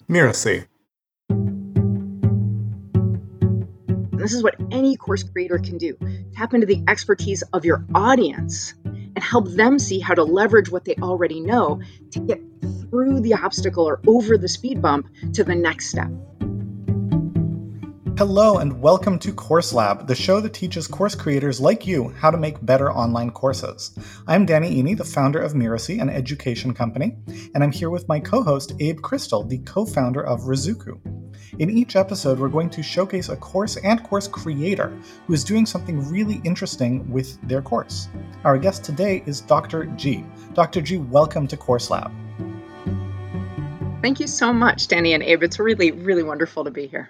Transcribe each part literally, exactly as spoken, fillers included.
Miracy. This is what any course creator can do. Tap into the expertise of your audience and help them see how to leverage what they already know to get through the obstacle or over the speed bump to the next step. Hello and welcome to Course Lab, the show that teaches course creators like you how to make better online courses. I'm Danny Iny, the founder of Miracy, an education company, and I'm here with my co-host Abe Crystal, the co-founder of Rizuku. In each episode, we're going to showcase a course and course creator who is doing something really interesting with their course. Our guest today is Doctor G. Doctor G, welcome to Course Lab. Thank you so much, Danny and Abe. It's really, really wonderful to be here.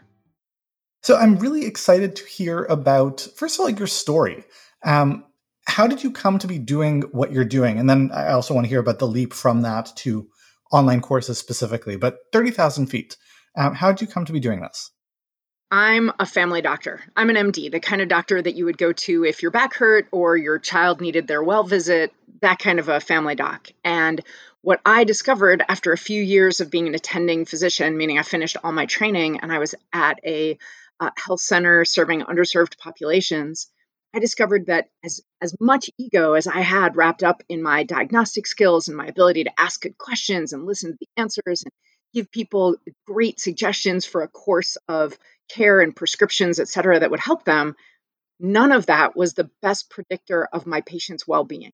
So I'm really excited to hear about, first of all, like your story. Um, how did you come to be doing what you're doing? And then I also want to hear about the leap from that to online courses specifically. But thirty thousand feet, um, how did you come to be doing this? I'm a family doctor. I'm an M D, the kind of doctor that you would go to if your back hurt or your child needed their well visit, that kind of a family doc. And what I discovered after a few years of being an attending physician, meaning I finished all my training and I was at a uh, health center serving underserved populations, I discovered that as, as much ego as I had wrapped up in my diagnostic skills and my ability to ask good questions and listen to the answers and give people great suggestions for a course of care and prescriptions, et cetera, that would help them, none of that was the best predictor of my patient's well-being.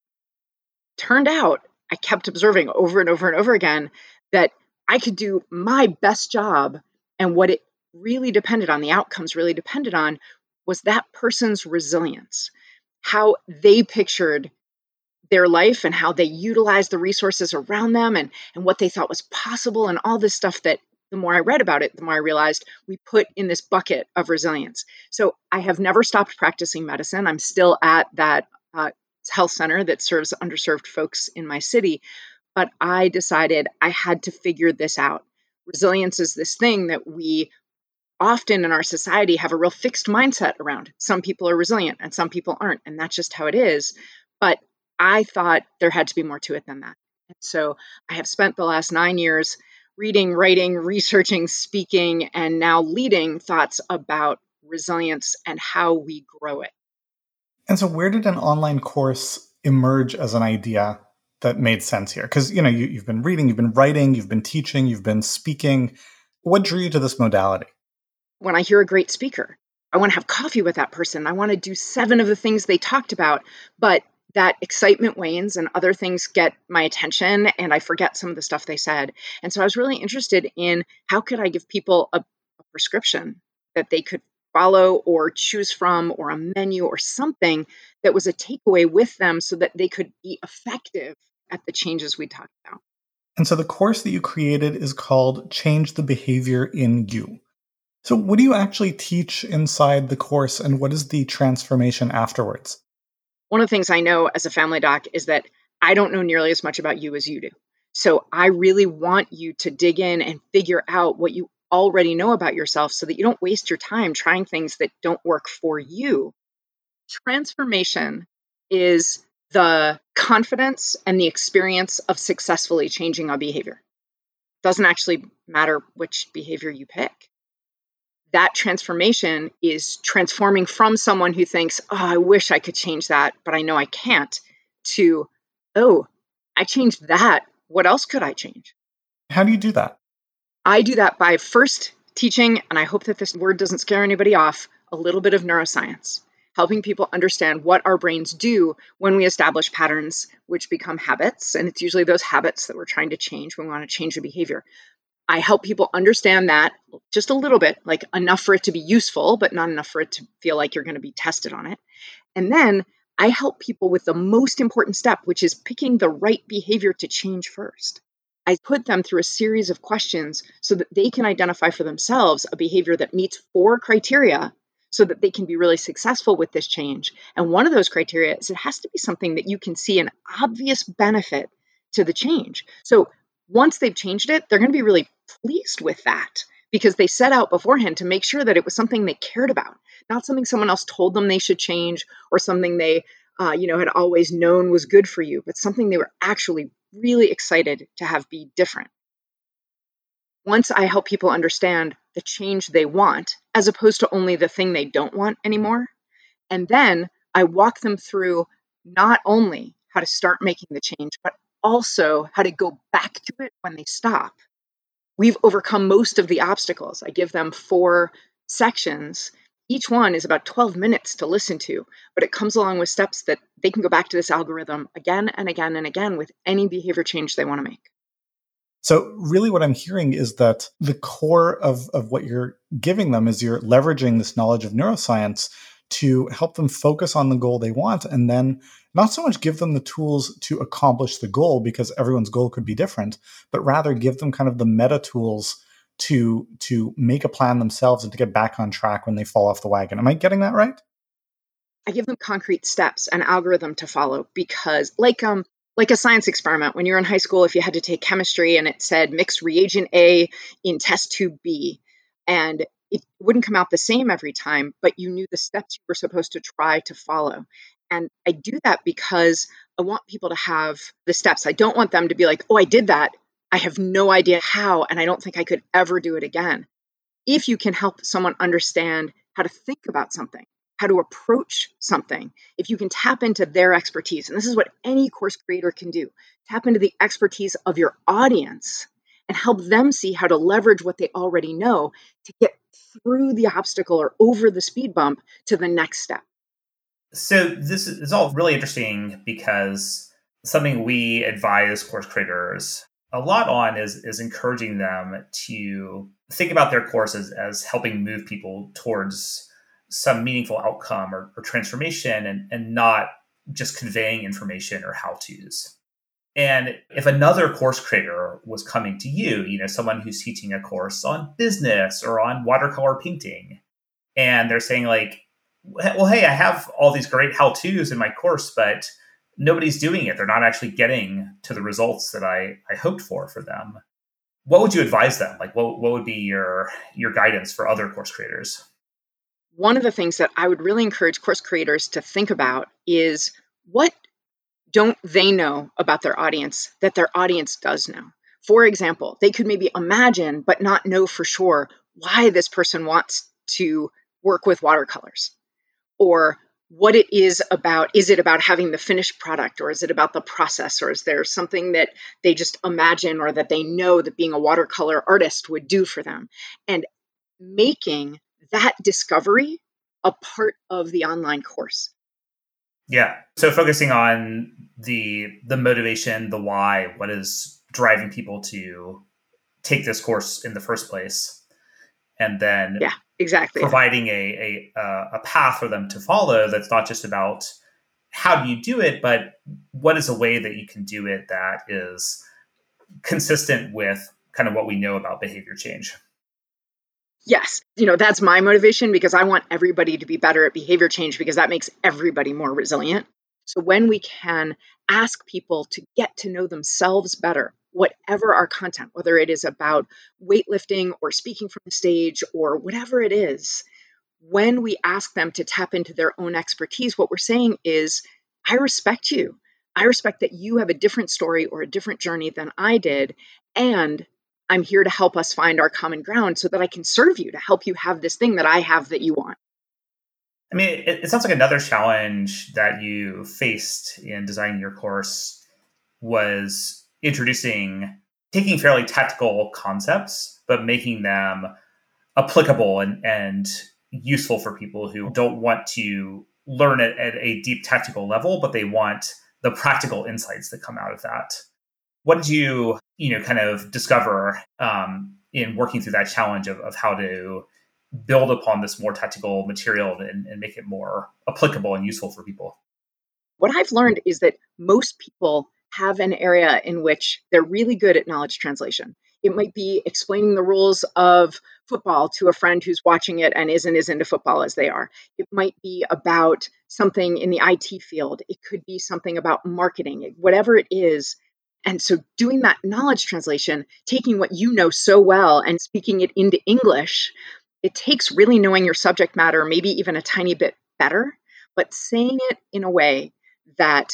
Turned out, I kept observing over and over and over again that I could do my best job, and what it really depended on, the outcomes really depended on, was that person's resilience, how they pictured their life and how they utilized the resources around them and, and what they thought was possible and all this stuff that the more I read about it, the more I realized we put in this bucket of resilience. So I have never stopped practicing medicine. I'm still at that uh, health center that serves underserved folks in my city. But I decided I had to figure this out. Resilience is this thing that we often in our society have a real fixed mindset around. Some people are resilient and some people aren't. And that's just how it is. But I thought there had to be more to it than that. And so I have spent the last nine years reading, writing, researching, speaking, and now leading thoughts about resilience and how we grow it. And so where did an online course emerge as an idea that made sense here? Because, you know, you, you've been reading, you've been writing, you've been teaching, you've been speaking. What drew you to this modality? When I hear a great speaker, I want to have coffee with that person. I want to do seven of the things they talked about, but that excitement wanes and other things get my attention and I forget some of the stuff they said. And so I was really interested in how could I give people a, a prescription that they could follow or choose from, or a menu or something that was a takeaway with them so that they could be effective at the changes we talked about. And so the course that you created is called Change the Behavior in You. So what do you actually teach inside the course, and what is the transformation afterwards? One of the things I know as a family doc is that I don't know nearly as much about you as you do. So I really want you to dig in and figure out what you already know about yourself so that you don't waste your time trying things that don't work for you. Transformation is the confidence and the experience of successfully changing a behavior. It doesn't actually matter which behavior you pick. That transformation is transforming from someone who thinks, oh, I wish I could change that, but I know I can't, to, oh, I changed that. What else could I change? How do you do that? I do that by first teaching, and I hope that this word doesn't scare anybody off, a little bit of neuroscience, helping people understand what our brains do when we establish patterns which become habits. And it's usually those habits that we're trying to change when we want to change the behavior. I help people understand that just a little bit, like enough for it to be useful, but not enough for it to feel like you're going to be tested on it. And then I help people with the most important step, which is picking the right behavior to change first. I put them through a series of questions so that they can identify for themselves a behavior that meets four criteria so that they can be really successful with this change. And one of those criteria is it has to be something that you can see an obvious benefit to the change. So once they've changed it, they're going to be really pleased with that because they set out beforehand to make sure that it was something they cared about, not something someone else told them they should change or something they, uh, you know, had always known was good for you, but something they were actually really excited to have be different. Once I help people understand the change they want, as opposed to only the thing they don't want anymore, and then I walk them through not only how to start making the change, but also how to go back to it when they stop. We've overcome most of the obstacles. I give them four sections. Each one is about twelve minutes to listen to, but it comes along with steps that they can go back to this algorithm again and again and again with any behavior change they want to make. So really what I'm hearing is that the core of, of what you're giving them is you're leveraging this knowledge of neuroscience to help them focus on the goal they want, and then not so much give them the tools to accomplish the goal, because everyone's goal could be different, but rather give them kind of the meta tools to, to make a plan themselves and to get back on track when they fall off the wagon. Am I getting that right? I give them concrete steps, an algorithm to follow, because like um like a science experiment, when you're in high school, if you had to take chemistry and it said mix reagent A in test tube B, and it wouldn't come out the same every time, but you knew the steps you were supposed to try to follow. And I do that because I want people to have the steps. I don't want them to be like, oh, I did that. I have no idea how, and I don't think I could ever do it again. If you can help someone understand how to think about something, how to approach something, if you can tap into their expertise, and this is what any course creator can do, tap into the expertise of your audience and help them see how to leverage what they already know to get through the obstacle or over the speed bump to the next step. So this is all really interesting, because something we advise course creators a lot on is, is encouraging them to think about their courses as helping move people towards some meaningful outcome or, or transformation, and, and not just conveying information or how-tos. And if another course creator was coming to you, you know, someone who's teaching a course on business or on watercolor painting, and they're saying like, well, hey, I have all these great how-tos in my course, but nobody's doing it. They're not actually getting to the results that I, I hoped for for them. What would you advise them? Like, what, what would be your, your guidance for other course creators? One of the things that I would really encourage course creators to think about is, what don't they know about their audience that their audience does know? For example, they could maybe imagine, but not know for sure why this person wants to work with watercolors, or what it is about. Is it about having the finished product, or is it about the process, or is there something that they just imagine or that they know that being a watercolor artist would do for them? And making that discovery a part of the online course. Yeah. So focusing on the the motivation, the why, what is driving people to take this course in the first place, and then yeah, exactly. providing a a a path for them to follow. That's not just about how do you do it, but what is a way that you can do it that is consistent with kind of what we know about behavior change. Yes. You know, that's my motivation, because I want everybody to be better at behavior change, because that makes everybody more resilient. So when we can ask people to get to know themselves better, whatever our content, whether it is about weightlifting or speaking from the stage or whatever it is, when we ask them to tap into their own expertise, what we're saying is, I respect you. I respect that you have a different story or a different journey than I did. And I'm here to help us find our common ground so that I can serve you, to help you have this thing that I have that you want. I mean, it, it sounds like another challenge that you faced in designing your course was introducing, taking fairly technical concepts, but making them applicable and, and useful for people who don't want to learn it at a deep technical level, but they want the practical insights that come out of that. What did you, you know, kind of discover um, in working through that challenge of, of how to build upon this more technical material and, and make it more applicable and useful for people? What I've learned is that most people have an area in which they're really good at knowledge translation. It might be explaining the rules of football to a friend who's watching it and isn't as into football as they are. It might be about something in the I T field. It could be something about marketing, whatever it is. And so doing that knowledge translation, taking what you know so well and speaking it into English, it takes really knowing your subject matter, maybe even a tiny bit better, but saying it in a way that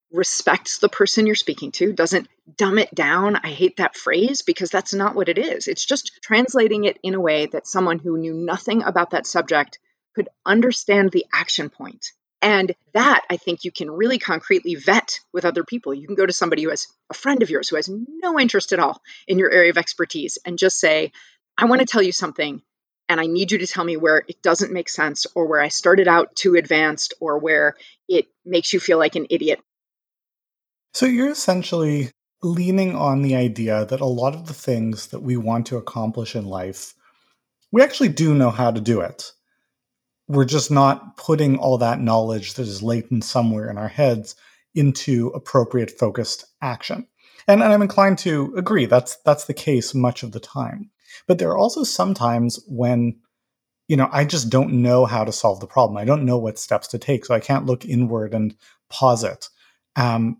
respects the person you're speaking to, doesn't dumb it down. I hate that phrase because that's not what it is. It's just translating it in a way that someone who knew nothing about that subject could understand the action point. And that, I think, you can really concretely vet with other people. You can go to somebody who has a friend of yours who has no interest at all in your area of expertise and just say, I want to tell you something, and I need you to tell me where it doesn't make sense or where I started out too advanced or where it makes you feel like an idiot. So you're essentially leaning on the idea that a lot of the things that we want to accomplish in life, we actually do know how to do it. We're just not putting all that knowledge that is latent somewhere in our heads into appropriate focused action. And, and I'm inclined to agree. That's that's the case much of the time. But there are also some times when, you know, I just don't know how to solve the problem. I don't know what steps to take, so I can't look inward and pause it. Um,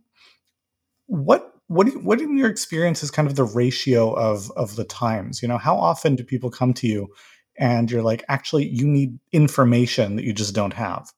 what what do you, what in your experience is kind of the ratio of of the times? You know, how often do people come to you and you're like, actually, you need information that you just don't have?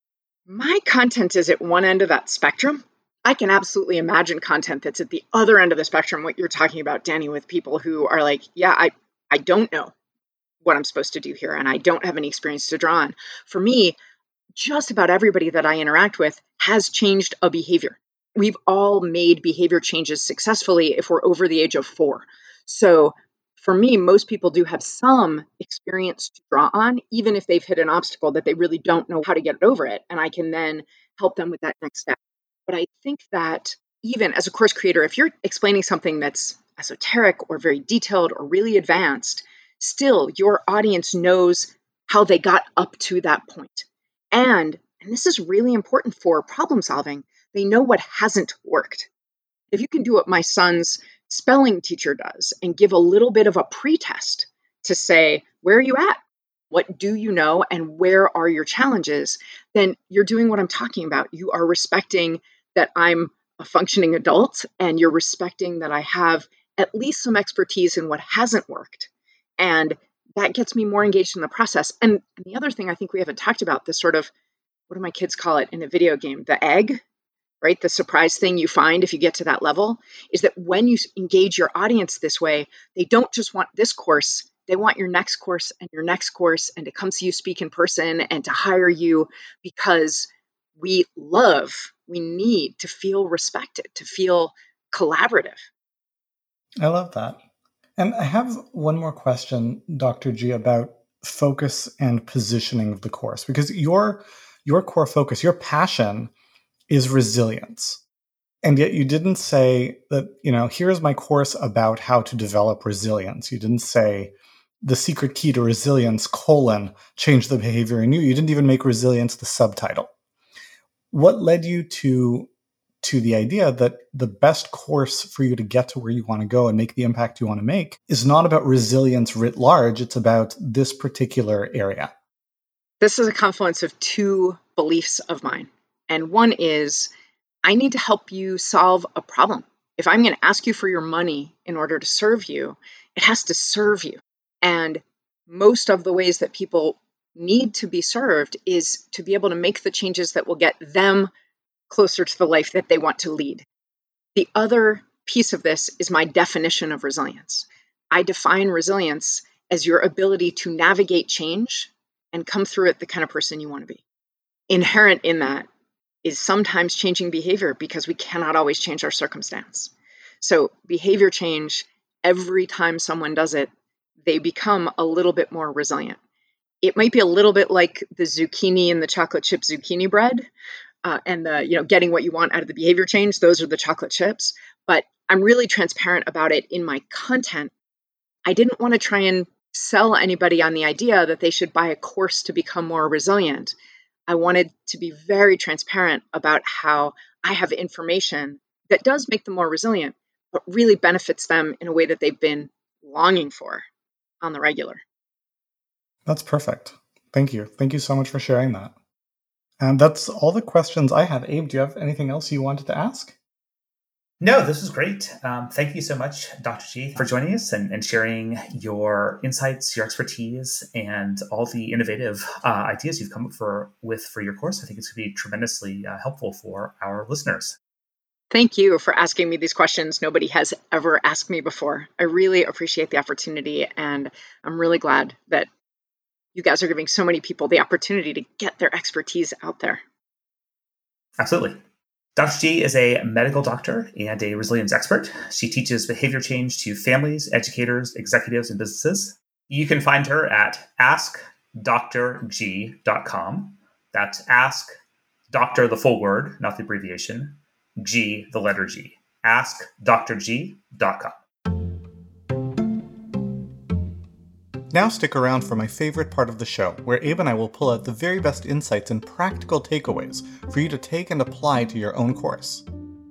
My content is at one end of that spectrum. I can absolutely imagine content that's at the other end of the spectrum, what you're talking about, Danny, with people who are like, yeah, I, I don't know what I'm supposed to do here, and I don't have any experience to draw on. For me, just about everybody that I interact with has changed a behavior. We've all made behavior changes successfully if we're over the age of four. So for me, most people do have some experience to draw on, even if they've hit an obstacle that they really don't know how to get over it. And I can then help them with that next step. But I think that even as a course creator, if you're explaining something that's esoteric or very detailed or really advanced, still your audience knows how they got up to that point. And, and this is really important for problem solving, they know what hasn't worked. If you can do what my son's spelling teacher does and give a little bit of a pretest to say, where are you at? What do you know? And where are your challenges? Then you're doing what I'm talking about. You are respecting that I'm a functioning adult and you're respecting that I have at least some expertise in what hasn't worked. And that gets me more engaged in the process. And the other thing I think we haven't talked about, this sort of, what do my kids call it in a video game? The egg, right? The surprise thing you find if you get to that level is that when you engage your audience this way, they don't just want this course, they want your next course and your next course and to come see you speak in person and to hire you because we love, we need to feel respected, to feel collaborative. I love that. And I have one more question, Doctor G, about focus and positioning of the course, because your your core focus, your passion is resilience. And yet you didn't say that, you know, here's my course about how to develop resilience. You didn't say the secret key to resilience, colon, change the behavior in you. You didn't even make resilience the subtitle. What led you to, to the idea that the best course for you to get to where you want to go and make the impact you want to make is not about resilience writ large, it's about this particular area? This is a confluence of two beliefs of mine. And one is, I need to help you solve a problem. If I'm going to ask you for your money in order to serve you, it has to serve you. And most of the ways that people need to be served is to be able to make the changes that will get them closer to the life that they want to lead. The other piece of this is my definition of resilience. I define resilience as your ability to navigate change and come through it the kind of person you want to be. Inherent in that is sometimes changing behavior because we cannot always change our circumstance. So behavior change, every time someone does it, they become a little bit more resilient. It might be a little bit like the zucchini and the chocolate chip zucchini bread uh, and the, you know, getting what you want out of the behavior change. Those are the chocolate chips. But I'm really transparent about it in my content. I didn't want to try and sell anybody on the idea that they should buy a course to become more resilient. I wanted to be very transparent about how I have information that does make them more resilient, but really benefits them in a way that they've been longing for on the regular. That's perfect. Thank you. Thank you so much for sharing that. And that's all the questions I have. Abe, do you have anything else you wanted to ask? No, this was great. Um, thank you so much, Doctor G, for joining us and, and sharing your insights, your expertise, and all the innovative uh, ideas you've come up for, with for your course. I think it's going to be tremendously uh, helpful for our listeners. Thank you for asking me these questions nobody has ever asked me before. I really appreciate the opportunity, and I'm really glad that you guys are giving so many people the opportunity to get their expertise out there. Absolutely. Doctor G is a medical doctor and a resilience expert. She teaches behavior change to families, educators, executives, and businesses. You can find her at ask dr g dot com. That's ask, doctor, the full word, not the abbreviation, G, the letter G. ask dr g dot com. Now stick around for my favorite part of the show, where Abe and I will pull out the very best insights and practical takeaways for you to take and apply to your own course.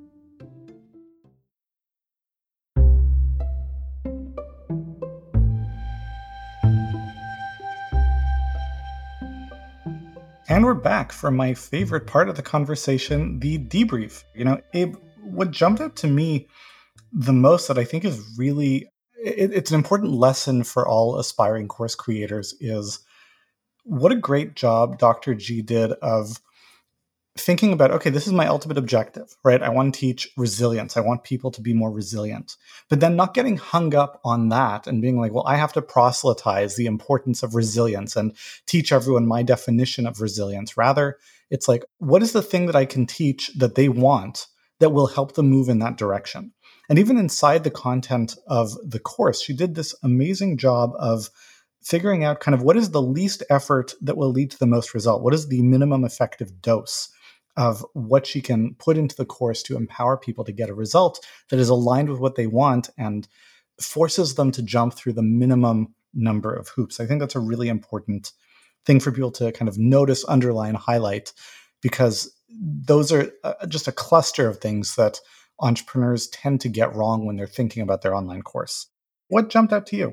And we're back for my favorite part of the conversation, the debrief. You know, Abe, what jumped out to me the most that I think is really It, it's an important lesson for all aspiring course creators is what a great job Doctor G did of thinking about, okay, this is my ultimate objective, right? I want to teach resilience. I want people to be more resilient, but then not getting hung up on that and being like, well, I have to proselytize the importance of resilience and teach everyone my definition of resilience. Rather, it's like, what is the thing that I can teach that they want that will help them move in that direction? And even inside the content of the course, she did this amazing job of figuring out kind of what is the least effort that will lead to the most result? What is the minimum effective dose of what she can put into the course to empower people to get a result that is aligned with what they want and forces them to jump through the minimum number of hoops? I think that's a really important thing for people to kind of notice, underline, highlight, because those are uh, just a cluster of things that entrepreneurs tend to get wrong when they're thinking about their online course. What jumped out to you?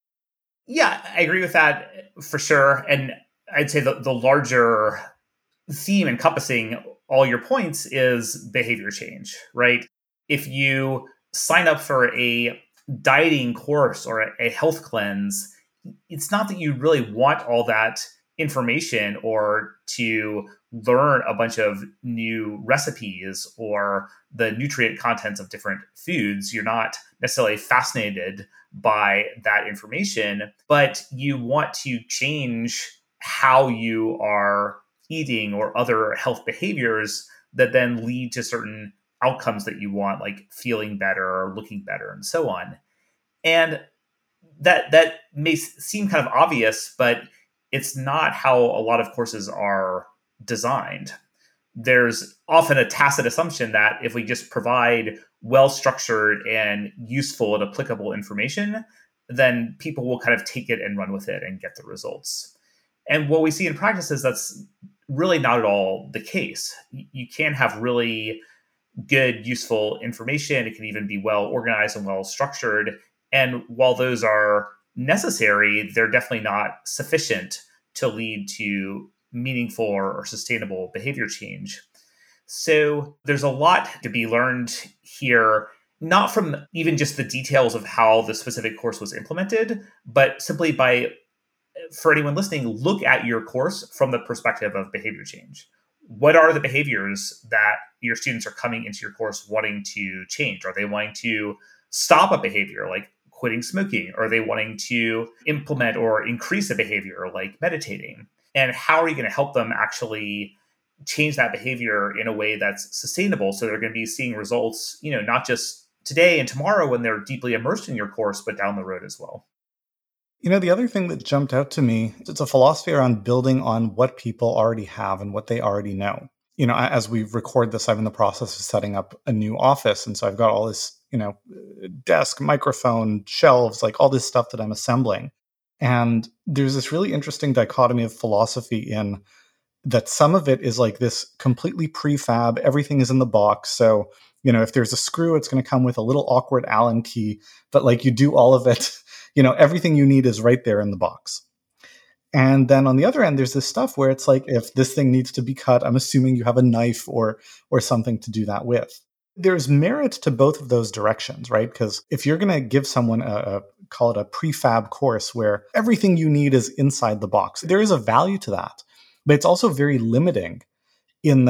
Yeah, I agree with that for sure. And I'd say the, the larger theme encompassing all your points is behavior change, right? If you sign up for a dieting course or a, a health cleanse, it's not that you really want all that information or to learn a bunch of new recipes or the nutrient contents of different foods. You're not necessarily fascinated by that information, but you want to change how you are eating or other health behaviors that then lead to certain outcomes that you want, like feeling better or looking better and so on. And that that may seem kind of obvious, but it's not how a lot of courses are designed. There's often a tacit assumption that if we just provide well-structured and useful and applicable information, then people will kind of take it and run with it and get the results. And what we see in practice is that's really not at all the case. You can have really good, useful information. It can even be well organized and well structured. And while those are necessary, they're definitely not sufficient to lead to meaningful or sustainable behavior change. So there's a lot to be learned here, not from even just the details of how the specific course was implemented, but simply by, for anyone listening, look at your course from the perspective of behavior change. What are the behaviors that your students are coming into your course wanting to change? Are they wanting to stop a behavior like quitting smoking? Are they wanting to implement or increase a behavior like meditating? And how are you going to help them actually change that behavior in a way that's sustainable so they're going to be seeing results, you know, not just today and tomorrow when they're deeply immersed in your course, but down the road as well? You know, the other thing that jumped out to me, it's a philosophy around building on what people already have and what they already know. You know, as we record this, I'm in the process of setting up a new office. And so I've got all this, you know, desk, microphone, shelves, like all this stuff that I'm assembling. And there's this really interesting dichotomy of philosophy in that some of it is like this completely prefab, everything is in the box. So, you know, if there's a screw, it's going to come with a little awkward Allen key, but like you do all of it, you know, everything you need is right there in the box. And then on the other end, there's this stuff where it's like, if this thing needs to be cut, I'm assuming you have a knife or or something to do that with. There's merit to both of those directions, right? Because if you're going to give someone a, a, call it a prefab course where everything you need is inside the box, there is a value to that. But it's also very limiting in that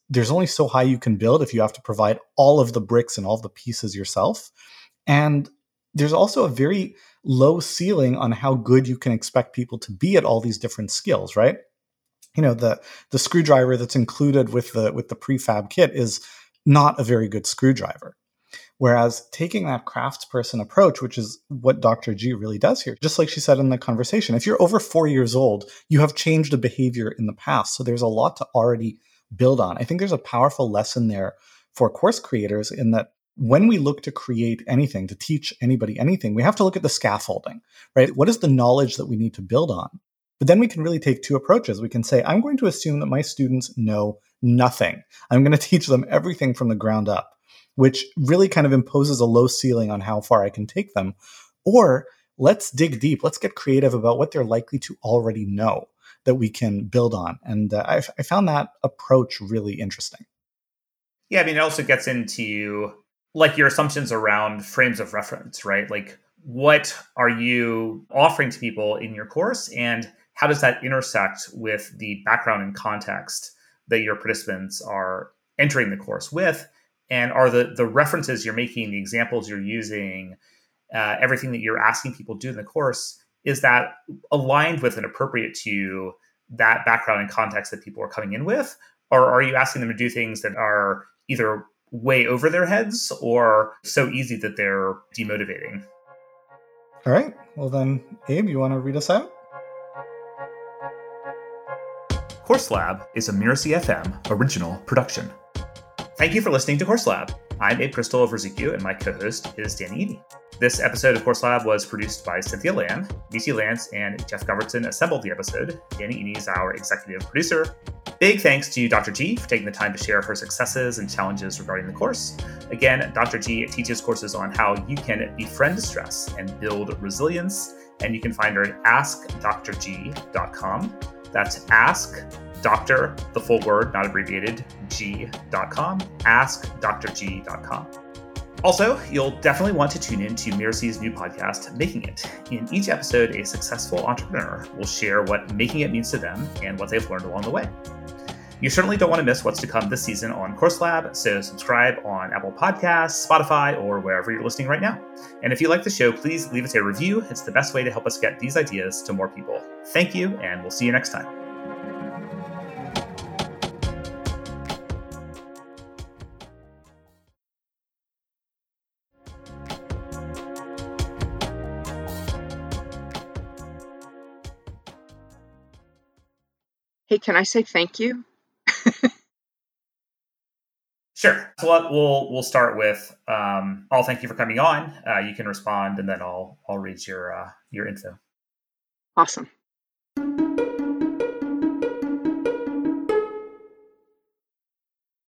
there's only so high you can build if you have to provide all of the bricks and all of the pieces yourself. And there's also a very low ceiling on how good you can expect people to be at all these different skills, right? You know, the the screwdriver that's included with the with the prefab kit is not a very good screwdriver. Whereas taking that craftsperson approach, which is what Doctor G really does here, just like she said in the conversation, if you're over four years old, you have changed a behavior in the past. So there's a lot to already build on. I think there's a powerful lesson there for course creators in that when we look to create anything, to teach anybody anything, we have to look at the scaffolding, right? What is the knowledge that we need to build on? But then we can really take two approaches. We can say, I'm going to assume that my students know nothing. I'm going to teach them everything from the ground up, which really kind of imposes a low ceiling on how far I can take them. Or let's dig deep. Let's get creative about what they're likely to already know that we can build on. And uh, I, I found that approach really interesting. Yeah, I mean, it also gets into like your assumptions around frames of reference, right? Like, what are you offering to people in your course, and how does that intersect with the background and context that your participants are entering the course with? And are the, the references you're making, the examples you're using, uh, everything that you're asking people to do in the course, is that aligned with and appropriate to that background and context that people are coming in with? Or are you asking them to do things that are either way over their heads or so easy that they're demotivating? All right. Well then, Abe, you want to read us out? Course Lab is a Miracy F M original production. Thank you for listening to Course Lab. I'm Abe Crystal of Rizikyu, and my co-host is Danny Iny. This episode of Course Lab was produced by Cynthia Lan. V C Lance and Jeff Govertson assembled the episode. Danny Iny is our executive producer. Big thanks to Doctor G for taking the time to share her successes and challenges regarding the course. Again, Doctor G teaches courses on how you can befriend stress and build resilience, and you can find her at ask dr g dot com. That's ask Doctor, the full word, not abbreviated, g dot com, ask dr g dot com. Also, you'll definitely want to tune in to Miracy's new podcast, Making It. In each episode, a successful entrepreneur will share what making it means to them and what they've learned along the way. You certainly don't want to miss what's to come this season on Course Lab, so subscribe on Apple Podcasts, Spotify, or wherever you're listening right now. And if you like the show, please leave us a review. It's the best way to help us get these ideas to more people. Thank you, and we'll see you next time. Hey, can I say thank you? Sure. So what we'll we'll start with. Um, I'll thank you for coming on. Uh, you can respond, and then I'll I'll read your uh, your info. Awesome.